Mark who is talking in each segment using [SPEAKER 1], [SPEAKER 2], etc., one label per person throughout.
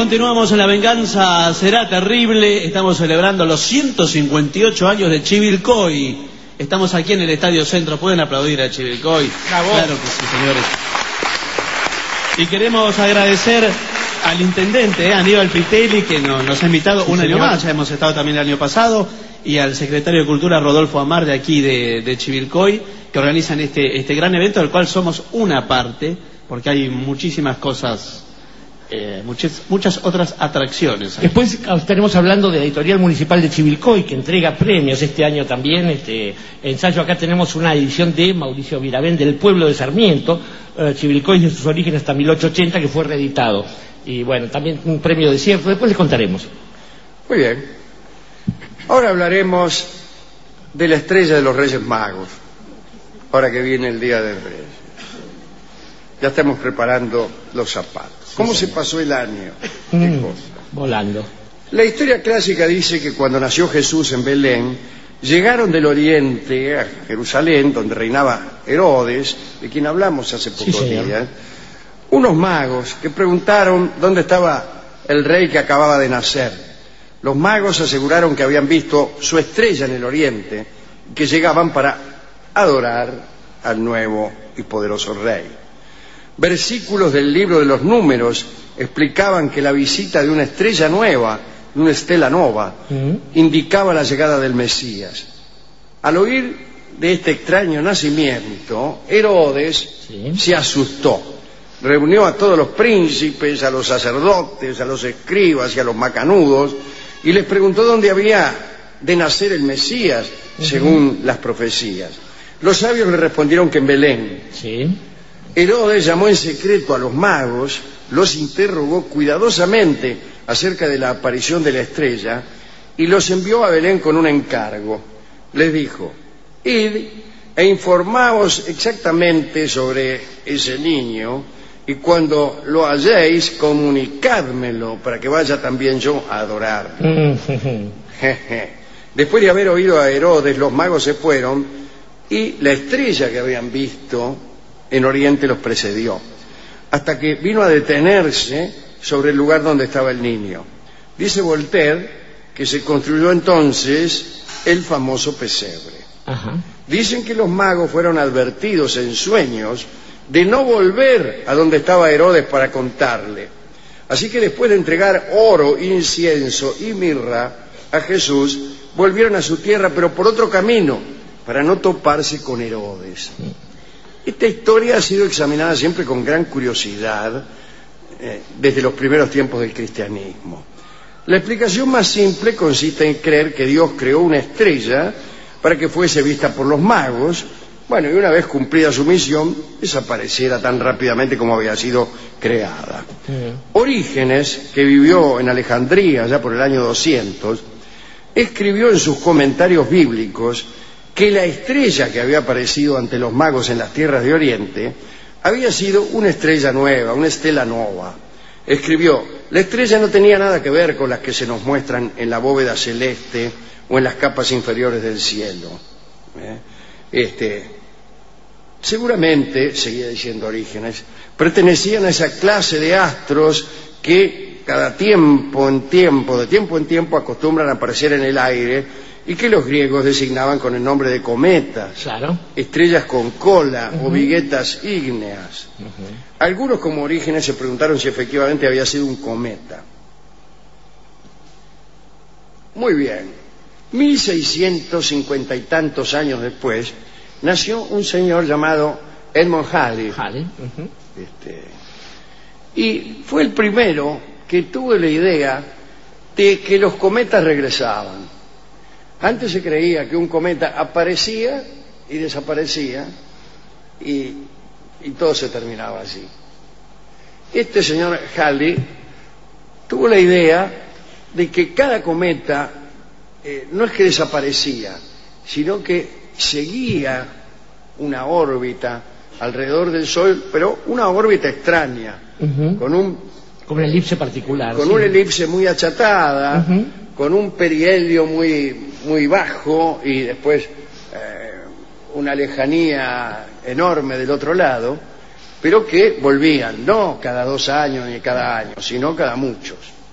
[SPEAKER 1] continuamos en La Venganza Será Terrible. Estamos celebrando los 158 años de Chivilcoy. Estamos aquí en el Estadio Centro. ¿Pueden aplaudir a Chivilcoy? Claro que sí, señores. Y queremos agradecer al intendente Aníbal Pitelli, que nos ha invitado un año más. Ya hemos estado también el año pasado. Y al secretario de Cultura, Rodolfo Amar, de aquí de Chivilcoy, que organizan este gran evento, del cual somos una parte, porque hay muchísimas cosas... muchas otras atracciones.
[SPEAKER 2] Después estaremos hablando de la Editorial Municipal de Chivilcoy, que entrega premios este año también. Ensayo, acá tenemos una edición de Mauricio Viravén, del pueblo de Sarmiento, Chivilcoy de sus orígenes hasta 1880, que fue reeditado. Y bueno, también un premio de cierre, después les contaremos.
[SPEAKER 3] Muy bien. Ahora hablaremos de la estrella de los Reyes Magos, ahora que viene el Día de Reyes. Ya estamos preparando los zapatos. ¿Cómo se pasó el año? ¿Qué cosa?
[SPEAKER 2] Volando.
[SPEAKER 3] La historia clásica dice que cuando nació Jesús en Belén, llegaron del oriente a Jerusalén, donde reinaba Herodes, de quien hablamos hace pocos días, unos magos que preguntaron dónde estaba el rey que acababa de nacer. Los magos aseguraron que habían visto su estrella en el oriente y que llegaban para adorar al nuevo y poderoso rey. Versículos del libro de los Números explicaban que la visita de una estrella nueva, una stella nova, indicaba la llegada del Mesías. Al oír de este extraño nacimiento, Herodes se asustó. Reunió a todos los príncipes, a los sacerdotes, a los escribas y a los macanudos, y les preguntó dónde había de nacer el Mesías, según las profecías. Los sabios le respondieron que en Belén. Herodes llamó en secreto a los magos, los interrogó cuidadosamente acerca de la aparición de la estrella y los envió a Belén con un encargo. Les dijo: id e informaos exactamente sobre ese niño, y cuando lo halléis, comunicádmelo para que vaya también yo a adorarlo. Después de haber oído a Herodes, los magos se fueron y la estrella que habían visto en Oriente los precedió, hasta que vino a detenerse sobre el lugar donde estaba el niño. Dice Voltaire que se construyó entonces el famoso pesebre. Dicen que los magos fueron advertidos en sueños de no volver a donde estaba Herodes para contarle. Así que después de entregar oro, incienso y mirra a Jesús, volvieron a su tierra, pero por otro camino, para no toparse con Herodes. Esta historia ha sido examinada siempre con gran curiosidad desde los primeros tiempos del cristianismo. La explicación más simple consiste en creer que Dios creó una estrella para que fuese vista por los magos, y una vez cumplida su misión, desapareciera tan rápidamente como había sido creada. Orígenes, que vivió en Alejandría ya por el año 200, escribió en sus comentarios bíblicos que la estrella que había aparecido ante los magos en las tierras de Oriente había sido una estrella nueva, una stella nova. Escribió: la estrella no tenía nada que ver con las que se nos muestran en la bóveda celeste o en las capas inferiores del cielo. Seguramente, seguía diciendo Orígenes, pertenecían a esa clase de astros que de tiempo en tiempo acostumbran a aparecer en el aire, y que los griegos designaban con el nombre de cometas, estrellas con cola o viguetas ígneas. Algunos, como Orígenes, se preguntaron si efectivamente había sido un cometa. Muy bien, 1650 y tantos años después, nació un señor llamado Edmund Halley. Y fue el primero que tuvo la idea de que los cometas regresaban. Antes se creía que un cometa aparecía y desaparecía y todo se terminaba así. Este señor Halley tuvo la idea de que cada cometa no es que desaparecía, sino que seguía una órbita alrededor del Sol, pero una órbita extraña, con una elipse particular, con una elipse muy achatada, con un perihelio muy bajo y después una lejanía enorme del otro lado, pero que volvían, no cada 2 años ni cada año, sino cada muchos.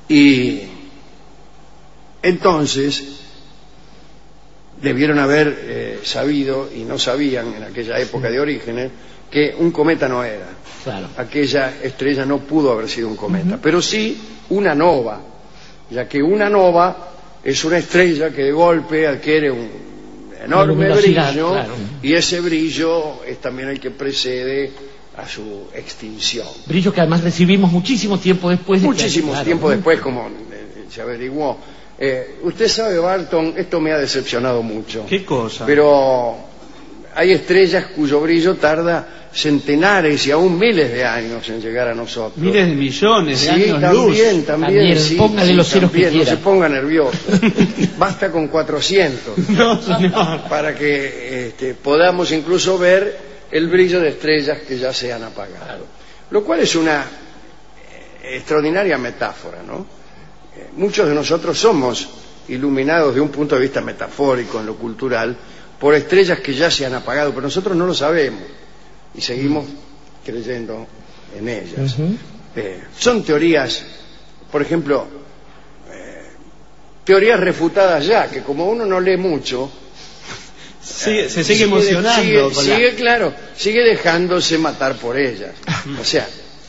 [SPEAKER 3] Y entonces debieron haber sabido, y no sabían en aquella época de Orígenes, que un cometa no era.
[SPEAKER 2] Claro.
[SPEAKER 3] Aquella estrella no pudo haber sido un cometa, pero sí una nova, ya que una nova es una estrella que de golpe adquiere un enorme brillo, claro. Y ese brillo es también el que precede a su extinción.
[SPEAKER 2] Brillo que además recibimos muchísimo tiempo después.
[SPEAKER 3] Muchísimo tiempo después, como se averiguó. Usted sabe, Barton, esto me ha decepcionado mucho.
[SPEAKER 1] ¿Qué cosa?
[SPEAKER 3] Pero hay estrellas cuyo brillo tarda centenares y aún miles de años en llegar a nosotros.
[SPEAKER 1] Miles de millones de años
[SPEAKER 3] también,
[SPEAKER 1] luz.
[SPEAKER 3] También, sí,
[SPEAKER 2] póngale los ceros que quiera.
[SPEAKER 3] No se ponga nervioso. Basta con 400.
[SPEAKER 1] No, señor.
[SPEAKER 3] Para que podamos incluso ver el brillo de estrellas que ya se han apagado. Lo cual es una extraordinaria metáfora, ¿no? Muchos de nosotros somos iluminados de un punto de vista metafórico en lo cultural por estrellas que ya se han apagado, pero nosotros no lo sabemos y seguimos creyendo en ellas. Son teorías, por ejemplo, teorías refutadas ya, que como uno no lee mucho,
[SPEAKER 1] se sigue emocionando.
[SPEAKER 3] Sigue dejándose matar por ellas. O sea,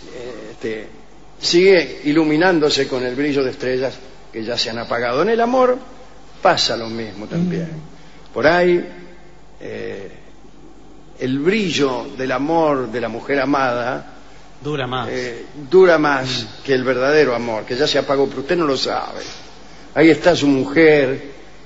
[SPEAKER 3] sigue iluminándose con el brillo de estrellas que ya se han apagado. En el amor pasa lo mismo también. Por ahí el brillo del amor de la mujer amada
[SPEAKER 1] dura más
[SPEAKER 3] que el verdadero amor, que ya se apagó, pero usted no lo sabe. Ahí está su mujer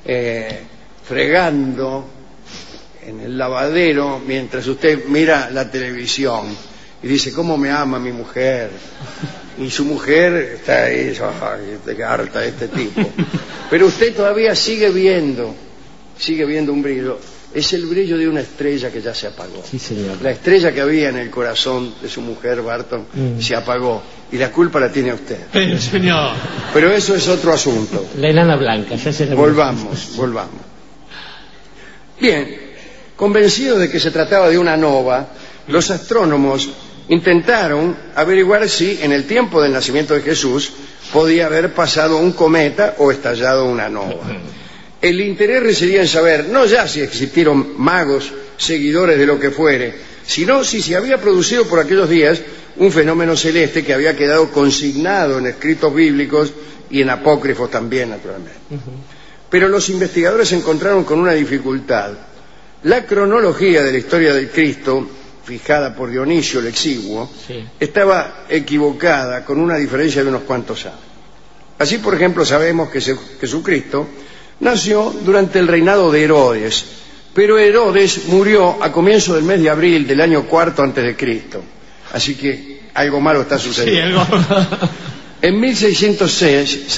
[SPEAKER 3] fregando en el lavadero mientras usted mira la televisión y dice: ¿cómo me ama mi mujer? Y su mujer está ahí, qué harta este tipo. Pero usted todavía sigue viendo un brillo. Es el brillo de una estrella que ya se apagó.
[SPEAKER 2] Sí, señor.
[SPEAKER 3] La estrella que había en el corazón de su mujer, Barton, se apagó. Y la culpa la tiene usted.
[SPEAKER 1] Pero, señor.
[SPEAKER 3] Pero eso es otro asunto.
[SPEAKER 2] La enana blanca.
[SPEAKER 3] Volvamos. Bien, convencidos de que se trataba de una nova, los astrónomos intentaron averiguar si en el tiempo del nacimiento de Jesús podía haber pasado un cometa o estallado una nova. El interés residía en saber no ya si existieron magos, seguidores de lo que fuere, sino si se había producido por aquellos días un fenómeno celeste que había quedado consignado en escritos bíblicos y en apócrifos también, naturalmente. Pero los investigadores se encontraron con una dificultad. La cronología de la historia del Cristo, fijada por Dionisio el Exiguo, estaba equivocada con una diferencia de unos cuantos años. Así, por ejemplo, sabemos que Jesucristo nació durante el reinado de Herodes, pero Herodes murió a comienzo del mes de abril del año 4 antes de Cristo. Así que algo malo está sucediendo.
[SPEAKER 1] Sí, algo.
[SPEAKER 3] En 1606,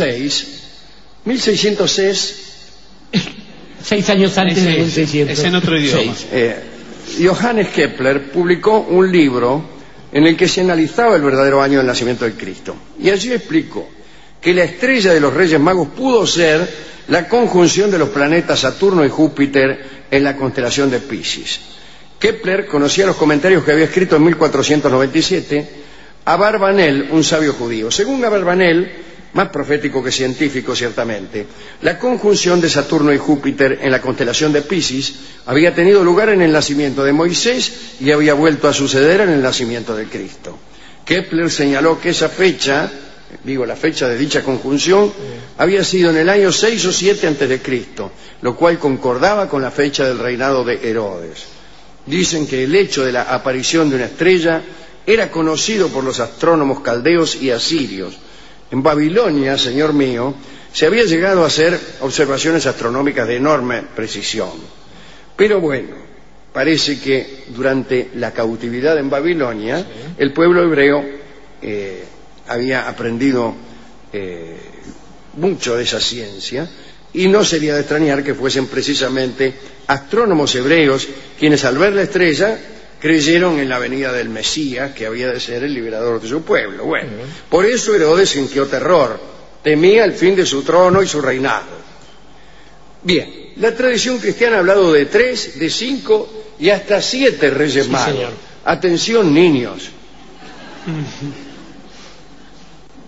[SPEAKER 2] 6 años antes de 1600.
[SPEAKER 1] Es en otro idioma.
[SPEAKER 3] Johannes Kepler publicó un libro en el que se analizaba el verdadero año del nacimiento de Cristo. Y allí explicó que la estrella de los Reyes Magos pudo ser la conjunción de los planetas Saturno y Júpiter en la constelación de Piscis. Kepler conocía los comentarios que había escrito en 1497 Abarbanel, un sabio judío. Según Abarbanel, más profético que científico ciertamente, la conjunción de Saturno y Júpiter en la constelación de Piscis había tenido lugar en el nacimiento de Moisés y había vuelto a suceder en el nacimiento de Cristo. Kepler señaló que esa fecha, la fecha de dicha conjunción, había sido en el año 6 o 7 antes de Cristo, lo cual concordaba con la fecha del reinado de Herodes. Dicen que el hecho de la aparición de una estrella era conocido por los astrónomos caldeos y asirios. En Babilonia, señor mío, se había llegado a hacer observaciones astronómicas de enorme precisión. Pero bueno, parece que durante la cautividad en Babilonia, el pueblo hebreo había aprendido mucho de esa ciencia, y no sería de extrañar que fuesen precisamente astrónomos hebreos quienes, al ver la estrella, creyeron en la venida del Mesías, que había de ser el liberador de su pueblo. Bueno, por eso Herodes sintió terror, temía el fin de su trono y su reinado. Bien, la tradición cristiana ha hablado de 3, de 5 y hasta 7 Reyes Magos. Señor. Atención, niños.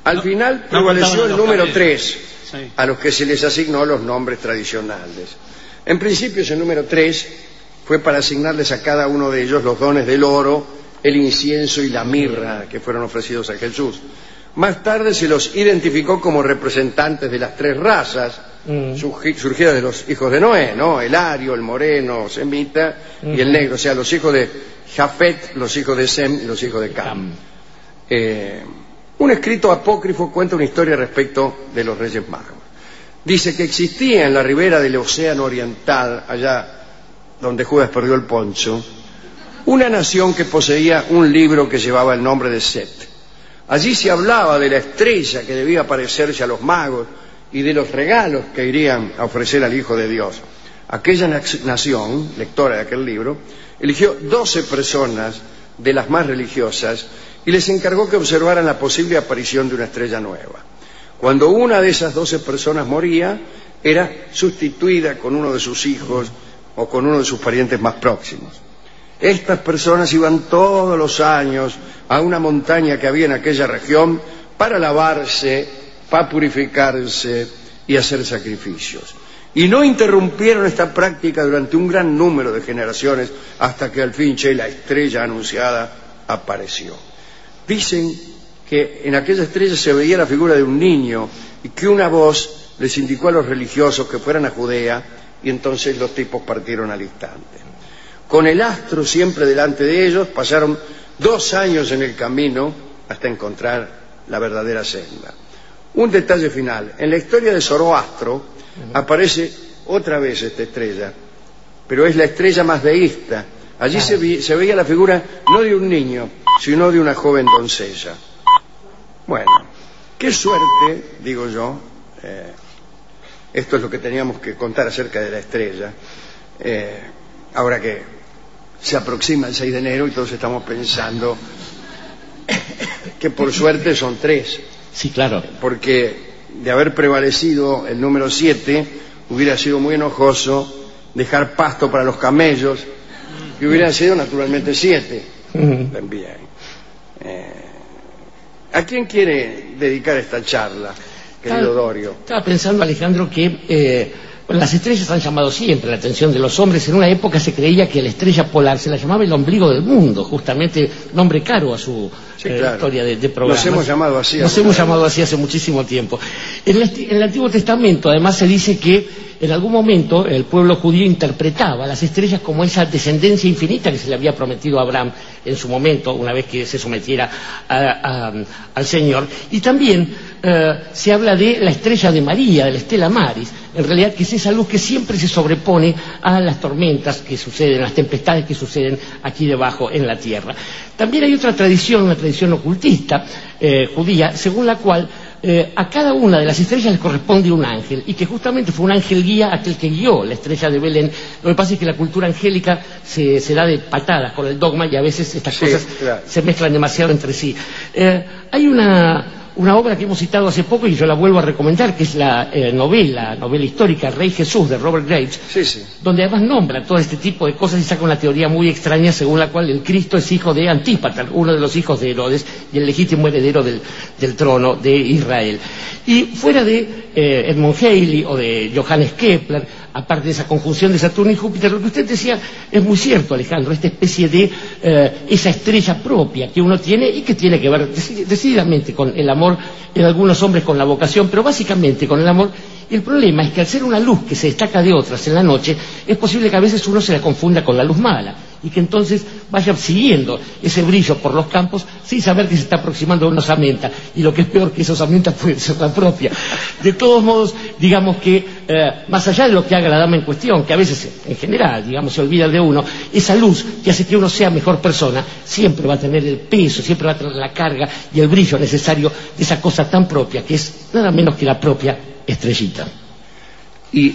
[SPEAKER 3] Al final prevaleció el número 3, a los que se les asignó los nombres tradicionales. En principio ese número 3 fue para asignarles a cada uno de ellos los dones del oro, el incienso y la mirra que fueron ofrecidos a Jesús. Más tarde se los identificó como representantes de las 3 razas surgidas de los hijos de Noé, ¿no? El ario, el moreno, semita y el negro, o sea, los hijos de Jafet, los hijos de Sem y los hijos de Cam. Un escrito apócrifo cuenta una historia respecto de los Reyes Magos. Dice que existía en la ribera del Océano Oriental, allá donde Judas perdió el poncho, una nación que poseía un libro que llevaba el nombre de Set. Allí se hablaba de la estrella que debía aparecerse a los magos y de los regalos que irían a ofrecer al Hijo de Dios. Aquella nación, lectora de aquel libro, eligió 12 personas de las más religiosas y les encargó que observaran la posible aparición de una estrella nueva. Cuando una de esas 12 personas moría, era sustituida con uno de sus hijos o con uno de sus parientes más próximos. Estas personas iban todos los años a una montaña que había en aquella región para lavarse, para purificarse y hacer sacrificios. Y no interrumpieron esta práctica durante un gran número de generaciones hasta que al fin la estrella anunciada apareció. Dicen que en aquella estrella se veía la figura de un niño y que una voz les indicó a los religiosos que fueran a Judea y entonces los tipos partieron al instante. Con el astro siempre delante de ellos, pasaron 2 años en el camino hasta encontrar la verdadera senda. Un detalle final. En la historia de Zoroastro aparece otra vez esta estrella, pero es la estrella más deísta. Allí se veía la figura no de un niño, sino de una joven doncella. Bueno, qué suerte, digo yo, esto es lo que teníamos que contar acerca de la estrella, ahora que se aproxima el 6 de enero y todos estamos pensando que por suerte son 3.
[SPEAKER 2] Sí, claro.
[SPEAKER 3] Porque de haber prevalecido el número 7, hubiera sido muy enojoso dejar pasto para los camellos, y hubiera sido naturalmente 7 también. ¿A quién quiere dedicar esta charla, querido Dorio?
[SPEAKER 2] Estaba pensando, Alejandro, que las estrellas han llamado siempre la atención de los hombres. En una época se creía que la estrella polar se la llamaba el ombligo del mundo, justamente nombre caro a su historia de programas.
[SPEAKER 3] Nos hemos llamado así.
[SPEAKER 2] Nos hemos llamado así hace muchísimo tiempo. En el Antiguo Testamento, además, se dice que en algún momento el pueblo judío interpretaba las estrellas como esa descendencia infinita que se le había prometido a Abraham en su momento, una vez que se sometiera al Señor. Y también se habla de la estrella de María, de la Stella Maris, en realidad que es esa luz que siempre se sobrepone a las tormentas que suceden, las tempestades que suceden aquí debajo en la tierra. También hay otra tradición, una tradición ocultista judía, según la cual a cada una de las estrellas le corresponde un ángel, y que justamente fue un ángel guía aquel que guió la estrella de Belén. Lo que pasa es que la cultura angélica se da de patadas con el dogma y a veces estas cosas se mezclan demasiado entre sí. Hay una obra que hemos citado hace poco y yo la vuelvo a recomendar, que es la novela histórica Rey Jesús de Robert Graves, donde además nombra todo este tipo de cosas y saca una teoría muy extraña según la cual el Cristo es hijo de Antípater, uno de los hijos de Herodes y el legítimo heredero del trono de Israel. Y fuera de Edmund Halley o de Johannes Kepler, aparte de esa conjunción de Saturno y Júpiter, lo que usted decía es muy cierto, Alejandro, esta especie de esa estrella propia que uno tiene y que tiene que ver decididamente con el amor en algunos hombres, con la vocación, pero básicamente con el amor. El problema es que al ser una luz que se destaca de otras en la noche, es posible que a veces uno se la confunda con la luz mala y que entonces vaya siguiendo ese brillo por los campos sin saber que se está aproximando a una osamenta, y lo que es peor, que esa osamenta puede ser la propia. De todos modos, digamos que más allá de lo que haga la dama en cuestión, que a veces en general, digamos, se olvida de uno, esa luz que hace que uno sea mejor persona siempre va a tener el peso, siempre va a tener la carga y el brillo necesario de esa cosa tan propia que es nada menos que la propia estrellita.
[SPEAKER 3] Y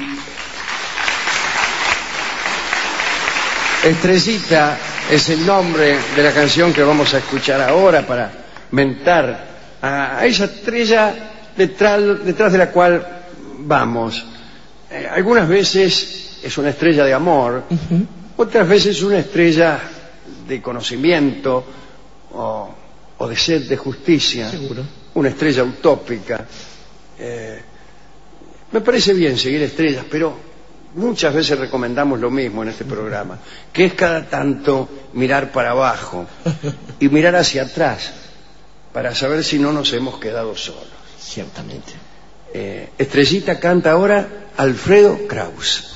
[SPEAKER 3] Estrellita es el nombre de la canción que vamos a escuchar ahora para mentar a esa estrella detrás de la cual vamos. Algunas veces es una estrella de amor, otras veces una estrella de conocimiento o de sed de justicia.
[SPEAKER 2] Seguro.
[SPEAKER 3] una estrella utópica. Me parece bien seguir estrellas, pero muchas veces recomendamos lo mismo en este programa, que es cada tanto mirar para abajo y mirar hacia atrás para saber si no nos hemos quedado solos.
[SPEAKER 2] Ciertamente.
[SPEAKER 3] Estrellita canta ahora Alfredo Kraus.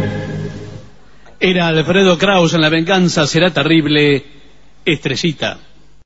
[SPEAKER 1] Era Alfredo Kraus en La venganza será terrible, Estrellita.